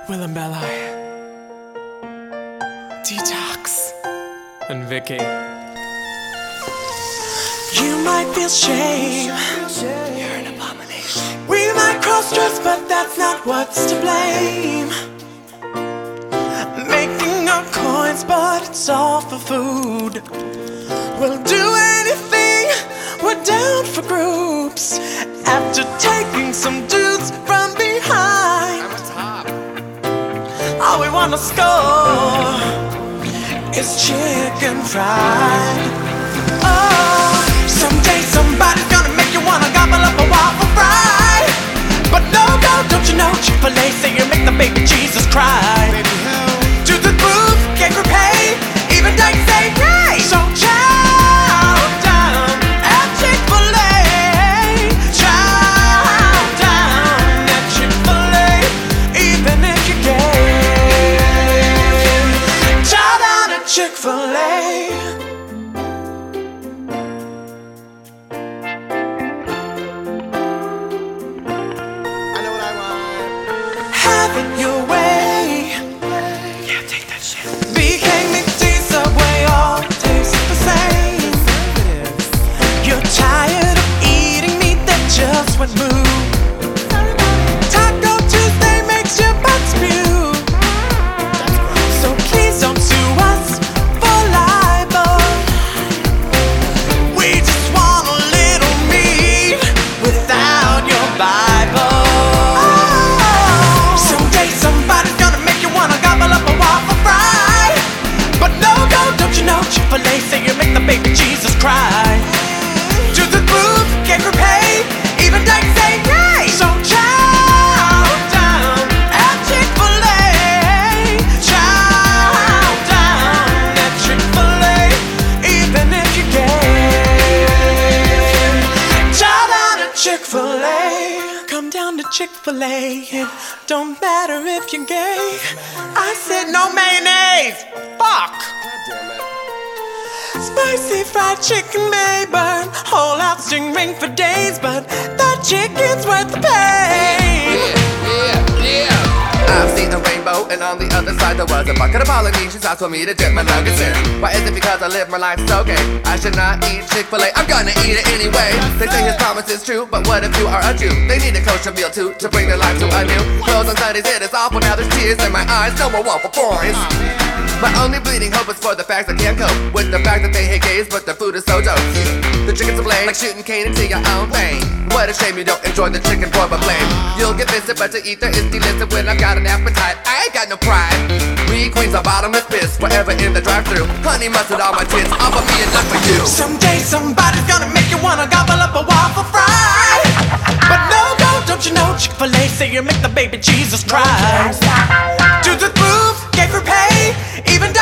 Willem Belli, Detox, and Vicky. You might feel shame, you're an abomination. We might cross-dress, but that's not what's to blame. Making our coins, but it's all for food. We'll do anything, we're down for groups. After taking some dudes from behind, all we wanna score is chicken fried. Oh, someday somebody's gonna make you wanna gobble up a waffle fry. But no, don't you know Chick-fil-A say you make the baby Jesus cry. Do the move, can't repay, even Dyke say yay. So chow down at Chick-fil-A. Chow down at Chick-fil-A, even if you're gay. Chow down at Chick-fil-A. Having your way, yeah, take that shit. BK, McD, Subway, all taste the same. You're tired of eating meat that just went moo. Taco Tuesday makes your butt spew. So please don't sue us for libel. We just want a little meat without your Bible. Somebody's gonna make you wanna gobble up a waffle fry. But no, don't you know Chick-fil-A say you make the baby Jesus cry. Do the move, can't repay, even Dyke say yay. So chow down at Chick-fil-A. Chow down at Chick-fil-A, even if you're gay. Chow down at Chick-fil-A. Come down to Chick-fil-A. It don't matter if you're gay. I said no mayonnaise. Fuck. Spicy fried chicken may burn whole out stingray for days, but that chicken's worth the pain. I've seen a rainbow, and on the other side there was a bucket of Polynesian sauce for me to dip my nuggets in. Why is it because I live my life so gay? I should not eat Chick-fil-A, I'm gonna eat it anyway. They say his promise is true, but what if you are a Jew? They need a kosher meal too, to bring their life to a new. Clothes on Sundays, it is awful, now there's tears in my eyes, no more waffle fries. My only bleeding hope is for the facts I can't cope with the fact that they hate gays, but their food is so dope. The chicken's a blame, like shooting cane into your own vein. What a shame you don't enjoy the chicken for my blame. You'll get visited, but to eat there is delisted when I've got an appetite. I ain't got no pride. We queens are bottomless piss, forever in the drive-thru. Honey mustard on my tits, offer me enough for you. Someday somebody's gonna make you wanna gobble up a waffle fry. But no, don't you know Chick-fil-A say you make the baby Jesus cry. Do the move, gay for pay, even